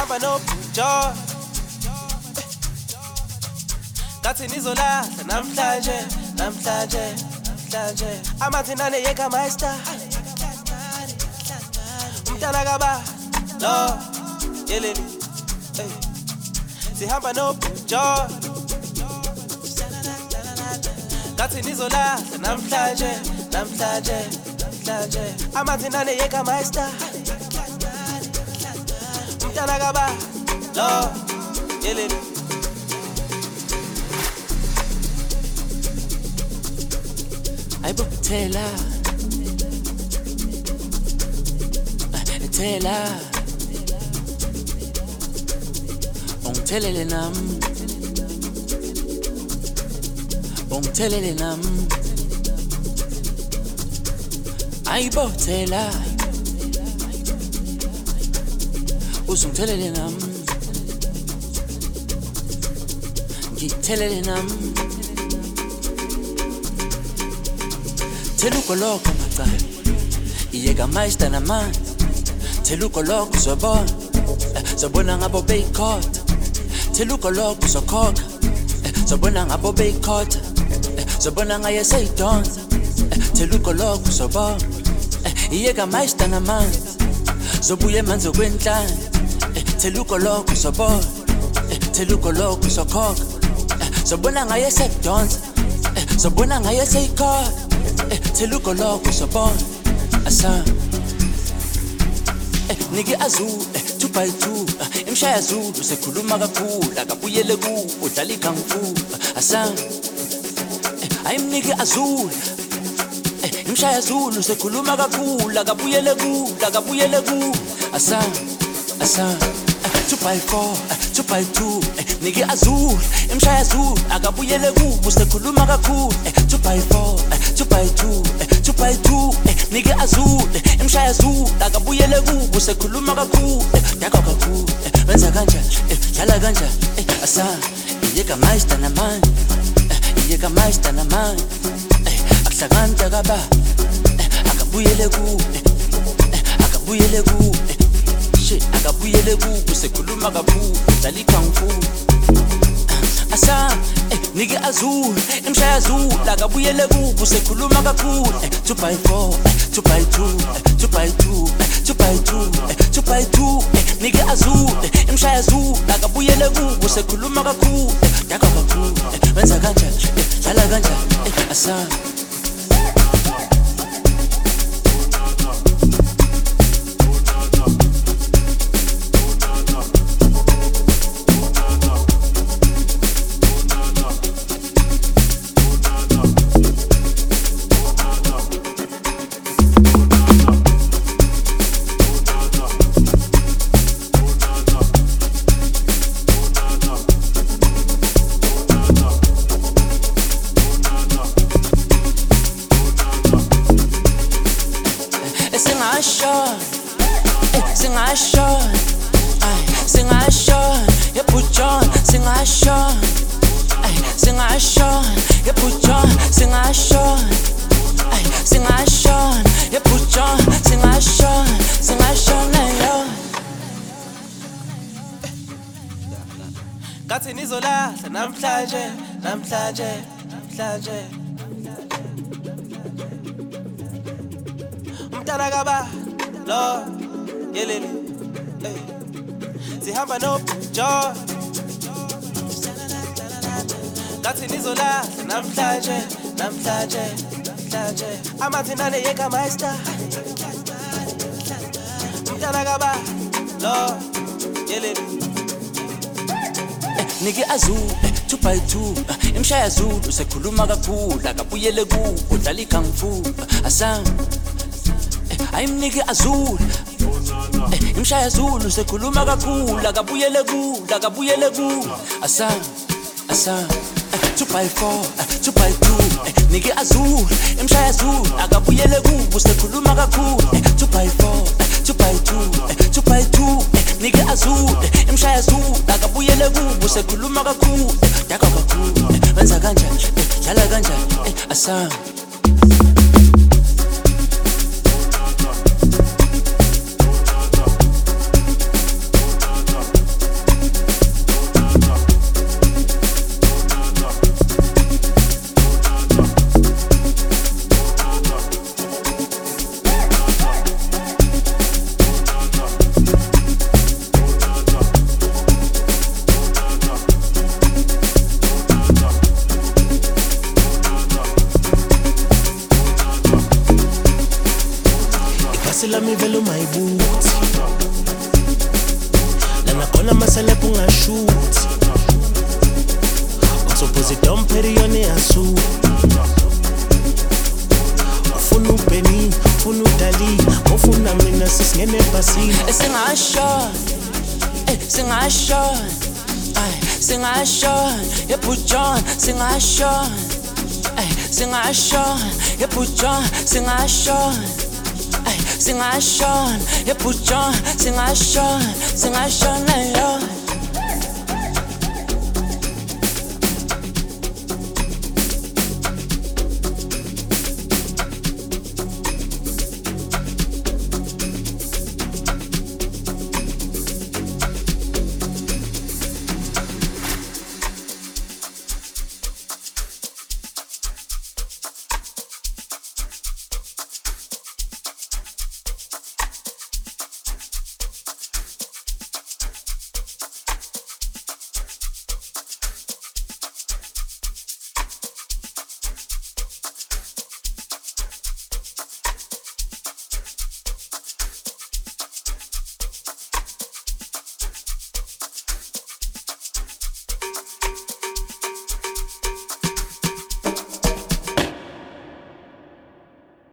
sihamba noBjoy ngathi nizolahla namhlanje amathi nane yeka master umntana kaba lo yeleli sihamba noBjoy ngathi nizolahla namhlanje amathi nane yeka master umntana kaba lo yeleli Tela ongithelele nam ayibo Tela uzungithelele nam ngithelele nam Teluko loko macala iyeka master namanzi Teluko loko zobona ngabo beyikhotha Teluko loko zokhokha zobona ngabo beyikhotha zobona ngaye seyidonsa Teluko loko zobona iyeka master namanzi zobuye manzi okwenhlanje Teluko loko zobona Teluko loko zokhokha zobona ngaye seyidonsa zobona ngaye seyikhotha Teluko loko sabona asa nigi azulu 2x2 imshaya zulu sekhuluma kakhulu akabuyele ku udlala kung fu asa ayimniki azulu imshaya zulu sekhuluma kakhulu akabuyele ku asa 2x4 2x2 nigi azulu imshaya zulu akabuyele ku sekhuluma kakhulu 2x4 2x2 nigi azulu imshaya zulu akabuyele ku sekhuluma kakhulu yakho kakhulu wenza kanjani dlala kanjani asa iyeka master naman akuhlakanta kaba akabuyele ku shit akabuyele ku sekhuluma kakhulu dlala kung fu asa nigi azulu imshaya zulu akabuyele ku sekhuluma kakhulu 2x4 2x2 nigi azulu imshaya zulu akabuyele ku sekhuluma kakhulu yakho kakhulu wenza kanjani dlala kanjani asa ngathi nizolahla namhlanje umntana kaba lo yeleli sihamba noBjoy ngathi nizolahla namhlanje amathi nane yeka master umntana kaba lo yeleli nigi azulu 2x2 imshaya zulu sekhuluma kakhulu akabuyele ku udlala kung fu asa ayimniki azulu imshaya zulu sekhuluma kakhulu akabuyele ku asa 2x4 nigi azulu imshaya zulu akabuyele ku sekhuluma kakhulu 2x2 nigi azulu imshaya zulu akabuyele ku sekhuluma kakhulu yakho kakhulu wenza kanjani dlala kanjani asa ibhasi lami vele umayibuthi lana khona maselebhu ungashuthi utsopoze domperi yone yasu ufuna uBenny ufuna uDali ufuna mina sisingene ebhasini Singasho, yeah, put on, singasho, yeah, put on, singasho, yeah, put on, singasho,